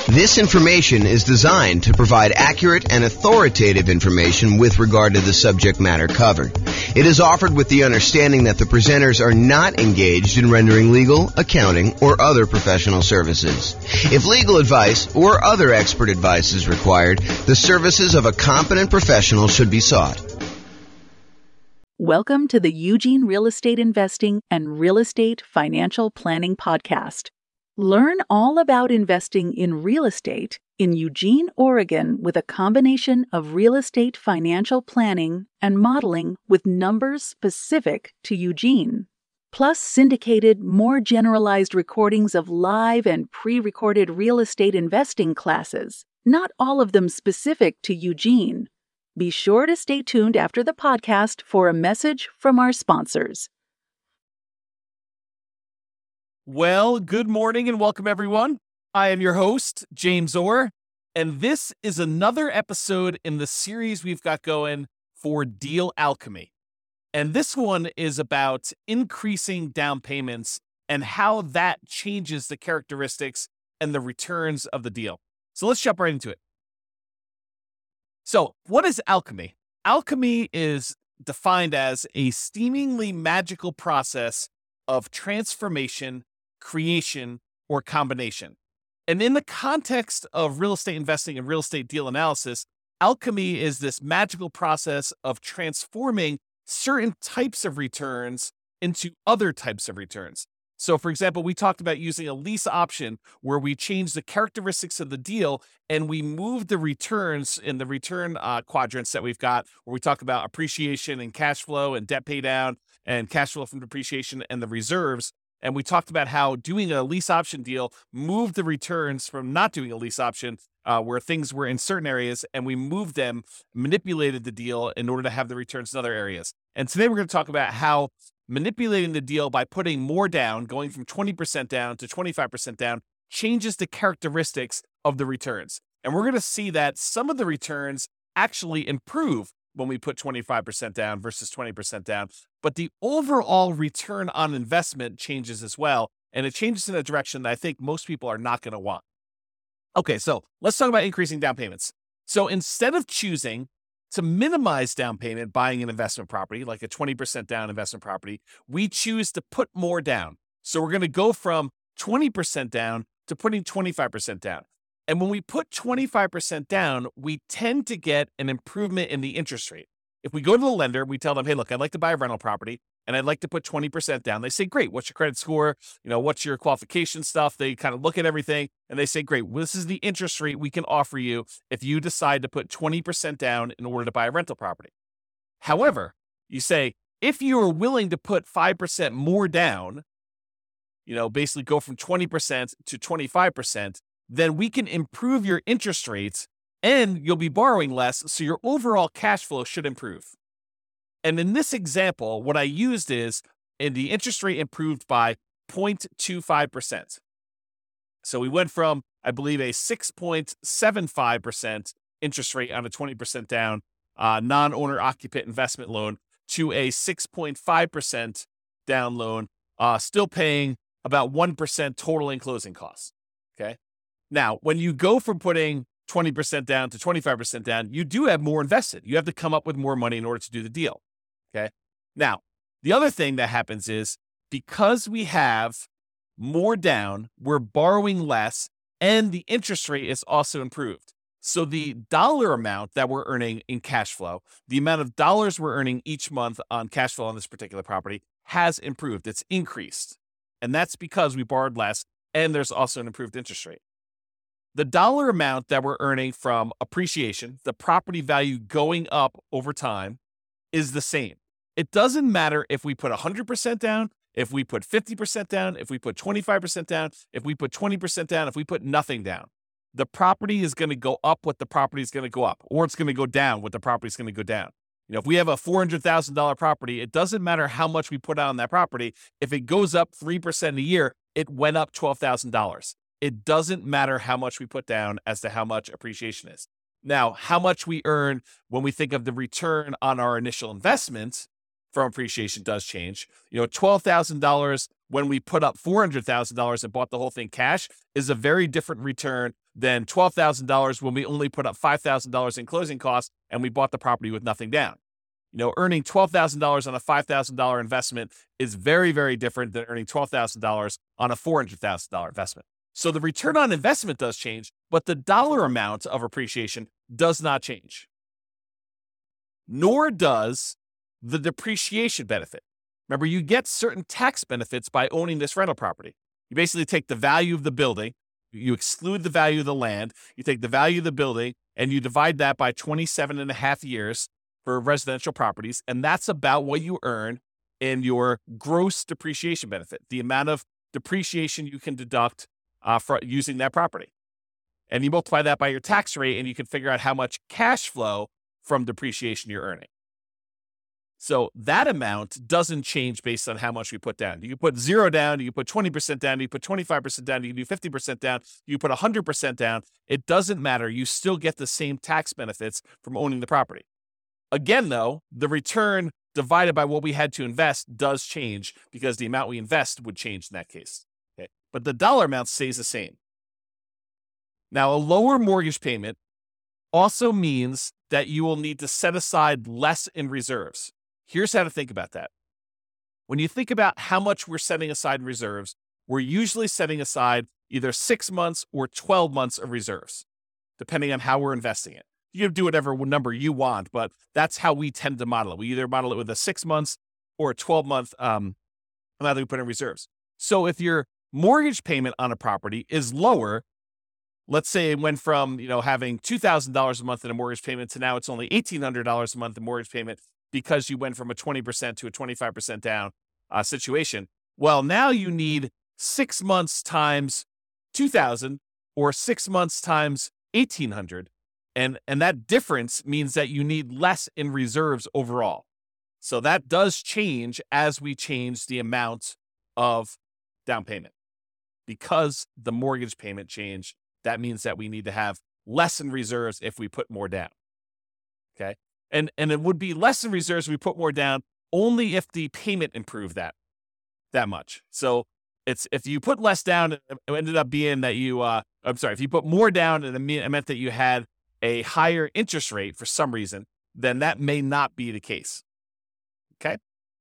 This information is designed to provide accurate and authoritative information with regard to the subject matter covered. It is offered with the understanding that the presenters are not engaged in rendering legal, accounting, or other professional services. If legal advice or other expert advice is required, the services of a competent professional should be sought. Welcome to the Eugene Real Estate Investing and Real Estate Financial Planning Podcast. Learn all about investing in real estate in Eugene, Oregon, with a combination of real estate financial planning and modeling with numbers specific to Eugene, plus syndicated, more generalized recordings of live and pre-recorded real estate investing classes, not all of them specific to Eugene. Be sure to stay tuned after the podcast for a message from our sponsors. Well, good morning and welcome, everyone. I am your host, James Orr, and this is another episode in the series we've got going for Deal Alchemy. And this one is about increasing down payments and how that changes the characteristics and the returns of the deal. So let's jump right into it. So what is alchemy? Alchemy is defined as a seemingly magical process of transformation, creation, or combination. And in the context of real estate investing and real estate deal analysis, alchemy is this magical process of transforming certain types of returns into other types of returns. So, for example, we talked about using a lease option where we change the characteristics of the deal and we move the returns in the return quadrants that we've got, where we talk about appreciation and cash flow and debt pay down and cash flow from depreciation and the reserves. And we talked about how doing a lease option deal moved the returns from not doing a lease option where things were in certain areas, and we moved them, manipulated the deal in order to have the returns in other areas. And today we're going to talk about how manipulating the deal by putting more down, going from 20% down to 25% down, changes the characteristics of the returns. And we're going to see that some of the returns actually improve when we put 25% down versus 20% down. But the overall return on investment changes as well. And it changes in a direction that I think most people are not going to want. Okay, so let's talk about increasing down payments. So instead of choosing to minimize down payment buying an investment property, like a 20% down investment property, we choose to put more down. So we're going to go from 20% down to putting 25% down. And when we put 25% down, we tend to get an improvement in the interest rate. If we go to the lender, we tell them, hey, look, I'd like to buy a rental property and I'd like to put 20% down. They say, great, what's your credit score? What's your qualification stuff? They kind of look at everything and they say, great, well, this is the interest rate we can offer you if you decide to put 20% down in order to buy a rental property. However, you say, if you are willing to put 5% more down, basically go from 20% to 25%, then we can improve your interest rates and you'll be borrowing less, so your overall cash flow should improve. And in this example, what I used is, the interest rate improved by 0.25%. So we went from, I believe, a 6.75% interest rate on a 20% down non-owner occupant investment loan to a 6.5% down loan, still paying about 1% total in closing costs. Okay. Now, when you go from putting 20% down to 25% down, you do have more invested. You have to come up with more money in order to do the deal. Okay. Now, the other thing that happens is because we have more down, we're borrowing less and the interest rate is also improved. So the dollar amount that we're earning in cash flow, the amount of dollars we're earning each month on cash flow on this particular property has improved. It's increased. And that's because we borrowed less and there's also an improved interest rate. The dollar amount that we're earning from appreciation, the property value going up over time, is the same. It doesn't matter if we put 100% down, if we put 50% down, if we put 25% down, if we put 20% down, if we put nothing down. The property is going to go up what the property is going to go up, or it's going to go down what the property is going to go down. If we have a $400,000 property, it doesn't matter how much we put out on that property. If it goes up 3% a year, it went up $12,000. It doesn't matter how much we put down as to how much appreciation is. Now, how much we earn when we think of the return on our initial investment from appreciation does change. $12,000 when we put up $400,000 and bought the whole thing cash is a very different return than $12,000 when we only put up $5,000 in closing costs and we bought the property with nothing down. Earning $12,000 on a $5,000 investment is very, very different than earning $12,000 on a $400,000 investment. So the return on investment does change, but the dollar amount of appreciation does not change. Nor does the depreciation benefit. Remember, you get certain tax benefits by owning this rental property. You basically take the value of the building, you exclude the value of the land, you take the value of the building, and you divide that by 27 and a half years for residential properties, and that's about what you earn in your gross depreciation benefit, the amount of depreciation you can deduct for using that property. And you multiply that by your tax rate, and you can figure out how much cash flow from depreciation you're earning. So that amount doesn't change based on how much we put down. You can put 0 down, you can put 20% down, you can put 25% down, you can do 50% down, you can put 100% down. It doesn't matter. You still get the same tax benefits from owning the property. Again, though, the return divided by what we had to invest does change because the amount we invest would change in that case. Okay? But the dollar amount stays the same. Now, a lower mortgage payment also means that you will need to set aside less in reserves. Here's how to think about that. When you think about how much we're setting aside in reserves, we're usually setting aside either 6 months or 12 months of reserves, depending on how we're investing it. You can do whatever number you want, but that's how we tend to model it. We either model it with a 6 months or a 12-month amount that we put in reserves. So if your mortgage payment on a property is lower, let's say it went from having $2,000 a month in a mortgage payment to now it's only $1,800 a month in mortgage payment because you went from a 20% to a 25% down situation. Well, now you need 6 months times 2,000 or 6 months times 1,800. And that difference means that you need less in reserves overall. So that does change as we change the amount of down payment. Because the mortgage payment changed, that means that we need to have less in reserves if we put more down. Okay? And it would be less in reserves if we put more down only if the payment improved that much. So it's if you put less down, it ended up being that if you put more down and it meant that you had a higher interest rate for some reason, then that may not be the case. Okay?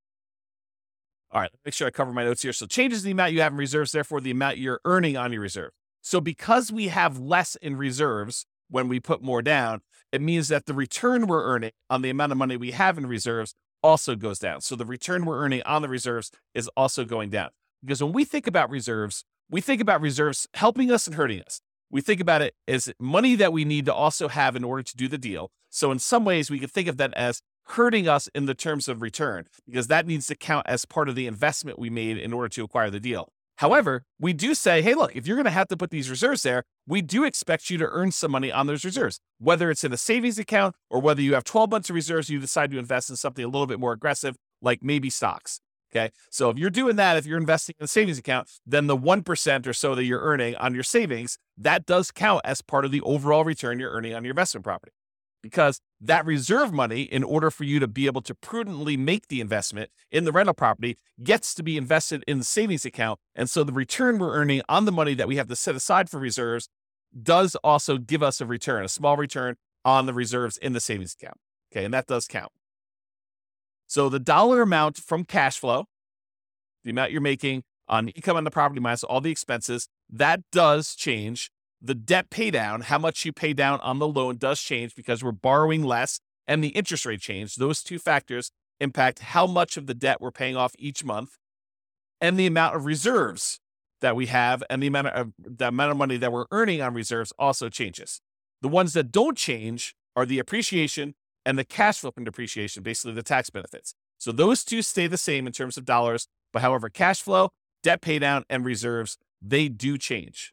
All right, make sure I cover my notes here. So changes the amount you have in reserves, therefore the amount you're earning on your reserve. So because we have less in reserves when we put more down, it means that the return we're earning on the amount of money we have in reserves also goes down. So the return we're earning on the reserves is also going down. Because when we think about reserves helping us and hurting us. We think about it as money that we need to also have in order to do the deal. So in some ways, we could think of that as hurting us in the terms of return, because that needs to count as part of the investment we made in order to acquire the deal. However, we do say, hey, look, if you're going to have to put these reserves there, we do expect you to earn some money on those reserves, whether it's in a savings account or whether you have 12 months of reserves, you decide to invest in something a little bit more aggressive, like maybe stocks. Okay. So if you're doing that, if you're investing in a savings account, then the 1% or so that you're earning on your savings, that does count as part of the overall return you're earning on your investment property. Because that reserve money, in order for you to be able to prudently make the investment in the rental property, gets to be invested in the savings account. And so the return we're earning on the money that we have to set aside for reserves does also give us a small return on the reserves in the savings account. Okay. And that does count. So the dollar amount from cash flow, the amount you're making on income on the property minus all the expenses, that does change. The debt pay down, how much you pay down on the loan, does change because we're borrowing less, and the interest rate change. Those two factors impact how much of the debt we're paying off each month, and the amount of reserves that we have, and the amount of money that we're earning on reserves also changes. The ones that don't change are the appreciation and the cash flow from depreciation, basically the tax benefits. So those two stay the same in terms of dollars, but however, cash flow, debt pay down, and reserves, they do change.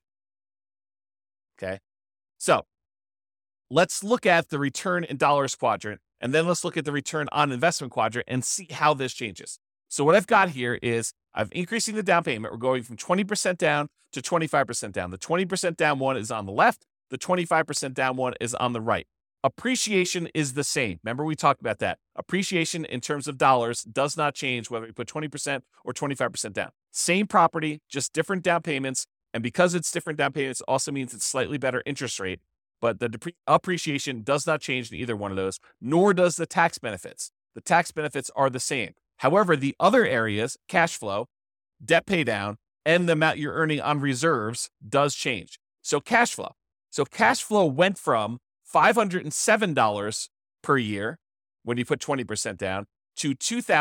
Okay, so let's look at the return in dollars quadrant, and then let's look at the return on investment quadrant and see how this changes. So what I've got here is I'm increasing the down payment. We're going from 20% down to 25% down. The 20% down one is on the left. The 25% down one is on the right. Appreciation is the same. Remember, we talked about that. Appreciation in terms of dollars does not change whether we put 20% or 25% down. Same property, just different down payments, And because it's different down payments, also means it's slightly better interest rate. But the appreciation does not change in either one of those, nor does the tax benefits. The tax benefits are the same. However, the other areas, cash flow, debt pay down, and the amount you're earning on reserves does change. So cash flow. So cash flow went from $507 per year when you put 20% down to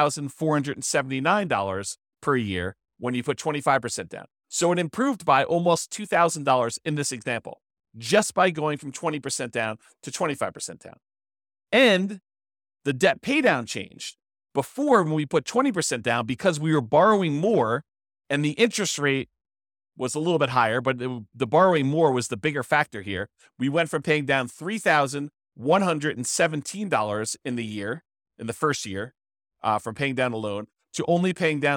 $2,479 per year when you put 25% down. So it improved by almost $2,000 in this example, just by going from 20% down to 25% down. And the debt pay down changed. Before, when we put 20% down, because we were borrowing more and the interest rate was a little bit higher, but the borrowing more was the bigger factor here. We went from paying down $3,117 in the first year, from paying down a loan, to only paying down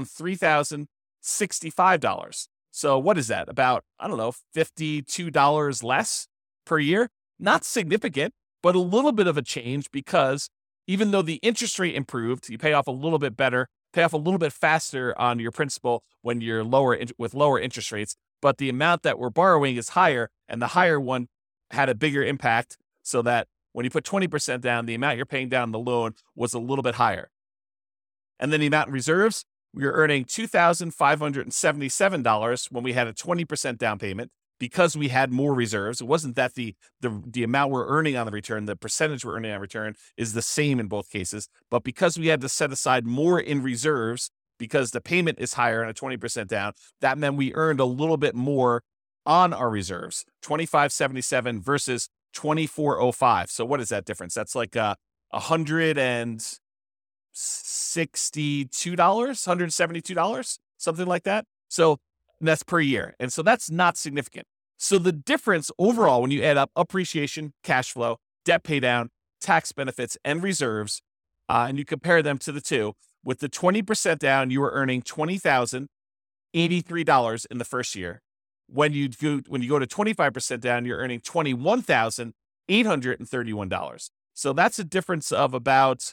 $3,065. So what is that? About, $52 less per year? Not significant, but a little bit of a change, because even though the interest rate improved, you pay off a little bit better, pay off a little bit faster on your principal when you're with lower interest rates, but the amount that we're borrowing is higher, and the higher one had a bigger impact, so that when you put 20% down, the amount you're paying down the loan was a little bit higher. And then the amount in reserves, we were earning $2,577 when we had a 20% down payment, because we had more reserves. It wasn't that the amount we're earning on the return, the percentage we're earning on return is the same in both cases, but because we had to set aside more in reserves because the payment is higher on a 20% down, that meant we earned a little bit more on our reserves, $2,577 versus $2,405. So what is that difference? That's like $162, $172, something like that. So that's per year. And so that's not significant. So the difference overall, when you add up appreciation, cash flow, debt pay down, tax benefits, and reserves, and you compare them to the two, with the 20% down, you were earning $20,083 in the first year. When you go to 25% down, you're earning $21,831. So that's a difference of about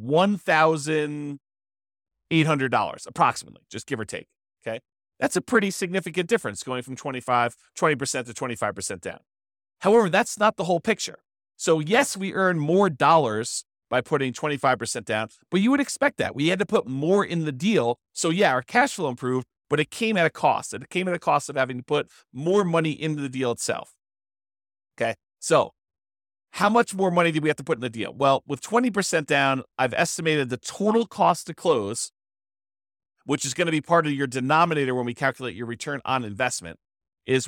$1,800 approximately, just give or take. Okay. That's a pretty significant difference, going from 20% to 25% down. However, that's not the whole picture. So yes, we earn more dollars by putting 25% down, but you would expect that. We had to put more in the deal. So yeah, our cash flow improved, but it came at a cost. And it came at a cost of having to put more money into the deal itself. Okay, so how much more money did we have to put in the deal? Well, with 20% down, I've estimated the total cost to close, which is going to be part of your denominator when we calculate your return on investment, is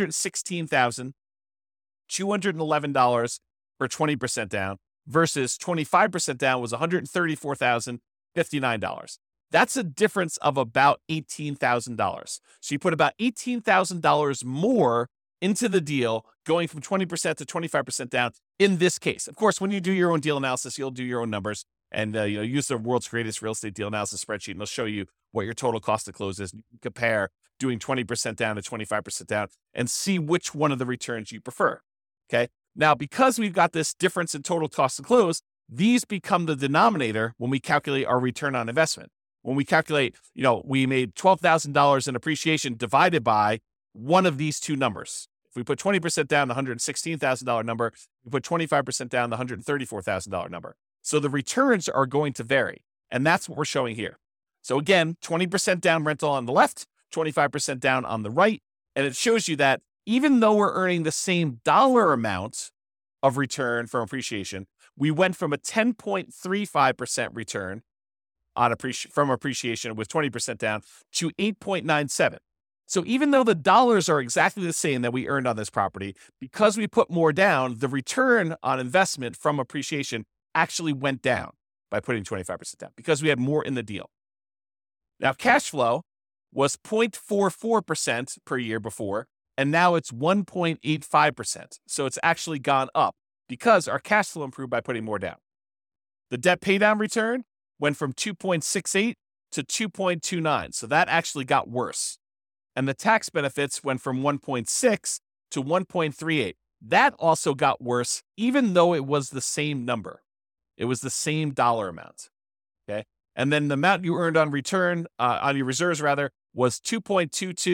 $116,211 for 20% down, versus 25% down was $134,059. That's a difference of about $18,000. So you put about $18,000 more into the deal, going from 20% to 25% down in this case. Of course, when you do your own deal analysis, you'll do your own numbers and use the world's greatest real estate deal analysis spreadsheet, and they'll show you what your total cost to close is. You can compare doing 20% down to 25% down and see which one of the returns you prefer. Okay. Now, because we've got this difference in total cost to close, these become the denominator when we calculate our return on investment. When we calculate, we made $12,000 in appreciation divided by one of these two numbers. If we put 20% down, the $116,000 number, we put 25% down, the $134,000 number. So the returns are going to vary. And that's what we're showing here. So again, 20% down rental on the left, 25% down on the right. And it shows you that even though we're earning the same dollar amount of return from appreciation, we went from a 10.35% return from appreciation with 20% down to 8.97. So even though the dollars are exactly the same that we earned on this property, because we put more down, the return on investment from appreciation actually went down by putting 25% down because we had more in the deal. Now, cash flow was 0.44% per year before, and now it's 1.85%. So it's actually gone up because our cash flow improved by putting more down. The debt paydown return went from 2.68 to 2.29. So that actually got worse. And the tax benefits went from 1.6 to 1.38. That also got worse, even though it was the same number. It was the same dollar amount. Okay. And then the amount you earned on return, on your reserves rather, was 2.22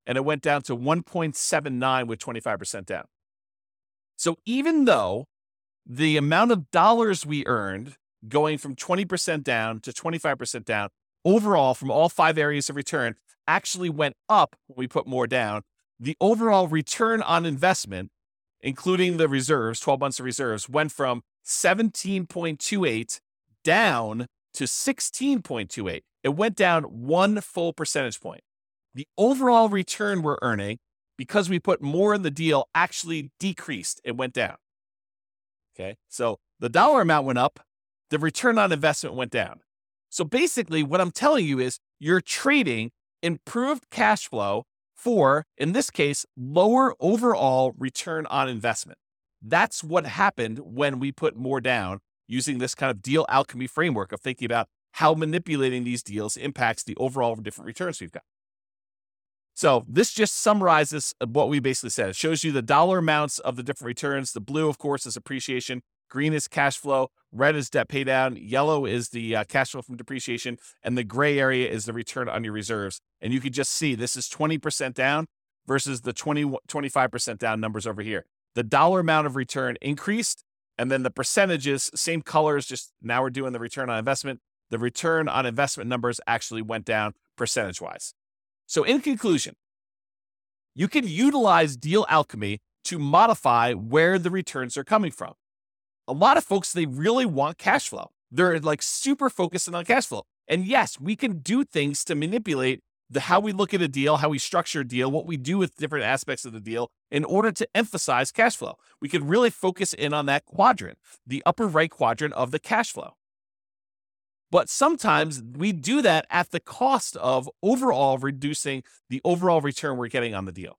and it went down to 1.79 with 25% down. So even though the amount of dollars we earned going from 20% down to 25% down, overall from all 5 areas of return actually went up when we put more down, the overall return on investment, including the reserves, 12 months of reserves, went from 17.28 down to 16.28. It went down 1 full percentage point. The overall return we're earning, because we put more in the deal, actually decreased. It went down. Okay, so the dollar amount went up, the return on investment went down. So basically, what I'm telling you is you're trading improved cash flow for, in this case, lower overall return on investment. That's what happened when we put more down using this kind of deal alchemy framework of thinking about how manipulating these deals impacts the overall different returns we've got. So this just summarizes what we basically said. It shows you the dollar amounts of the different returns. The blue, of course, is appreciation. Green is cash flow. Red is debt pay down. Yellow is the cash flow from depreciation. And the gray area is the return on your reserves. And you can just see this is 20% down versus the 25% down numbers over here. The dollar amount of return increased. And then the percentages, same colors, just now we're doing the return on investment. The return on investment numbers actually went down percentage-wise. So in conclusion, you can utilize deal alchemy to modify where the returns are coming from. A lot of folks, they really want cash flow. They're like super focused on cash flow. And yes, we can do things to manipulate how we look at a deal, how we structure a deal, what we do with different aspects of the deal in order to emphasize cash flow. We can really focus in on that quadrant, the upper right quadrant of the cash flow. But sometimes we do that at the cost of overall reducing the overall return we're getting on the deal.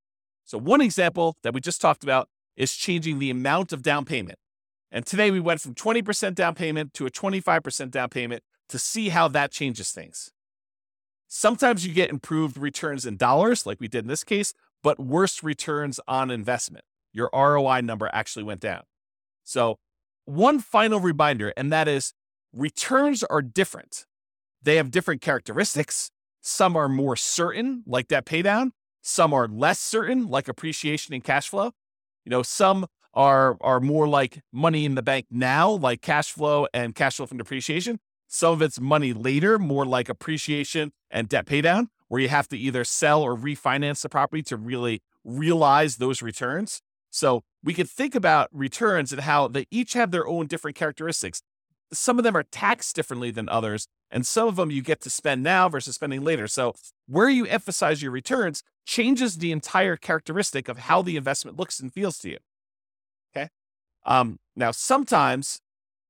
So one example that we just talked about is changing the amount of down payment. And today we went from 20% down payment to a 25% down payment to see how that changes things. Sometimes you get improved returns in dollars, like we did in this case, but worse returns on investment. Your ROI number actually went down. So one final reminder, and that is returns are different. They have different characteristics. Some are more certain, like debt paydown. Some are less certain, like appreciation and cash flow. Some are more like money in the bank now, like cash flow and cash flow from depreciation. Some of it's money later, more like appreciation and debt paydown, where you have to either sell or refinance the property to really realize those returns. So we could think about returns and how they each have their own different characteristics. Some of them are taxed differently than others, and some of them you get to spend now versus spending later. So where you emphasize your returns changes the entire characteristic of how the investment looks and feels to you. Okay. Now, sometimes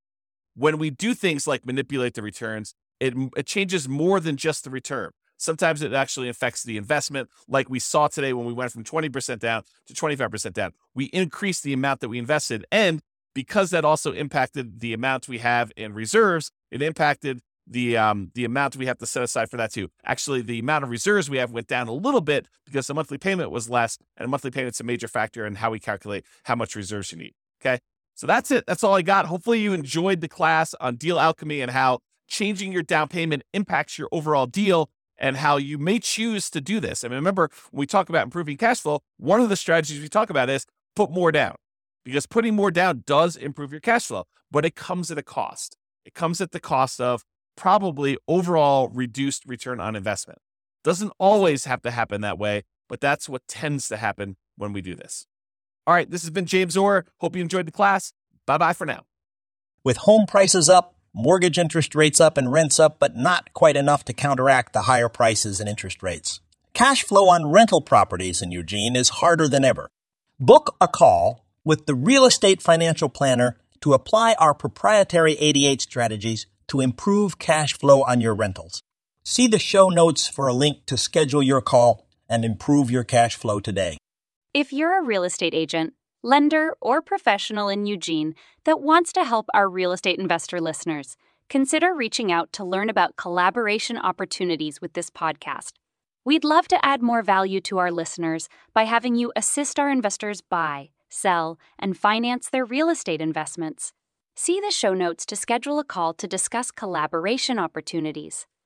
when we do things like manipulate the returns, it changes more than just the return. Sometimes it actually affects the investment, like we saw today when we went from 20% down to 25% down. We increased the amount that we invested, and because that also impacted the amount we have in reserves, it impacted the amount we have to set aside for that too. Actually, the amount of reserves we have went down a little bit because the monthly payment was less, and a monthly payment's a major factor in how we calculate how much reserves you need. Okay, so that's it. That's all I got. Hopefully you enjoyed the class on deal alchemy and how changing your down payment impacts your overall deal and how you may choose to do this. I mean, remember, when we talk about improving cash flow, one of the strategies we talk about is put more down. Because putting more down does improve your cash flow, but it comes at a cost. It comes at the cost of probably overall reduced return on investment. Doesn't always have to happen that way, but that's what tends to happen when we do this. All right, this has been James Orr. Hope you enjoyed the class. Bye-bye for now. With home prices up, mortgage interest rates up, and rents up, but not quite enough to counteract the higher prices and interest rates. Cash flow on rental properties in Eugene is harder than ever. Book a call with the Real Estate Financial Planner to apply our proprietary 88 strategies to improve cash flow on your rentals. See the show notes for a link to schedule your call and improve your cash flow today. If you're a real estate agent, lender, or professional in Eugene that wants to help our real estate investor listeners, consider reaching out to learn about collaboration opportunities with this podcast. We'd love to add more value to our listeners by having you assist our investors buy, sell, and finance their real estate investments. See the show notes to schedule a call to discuss collaboration opportunities.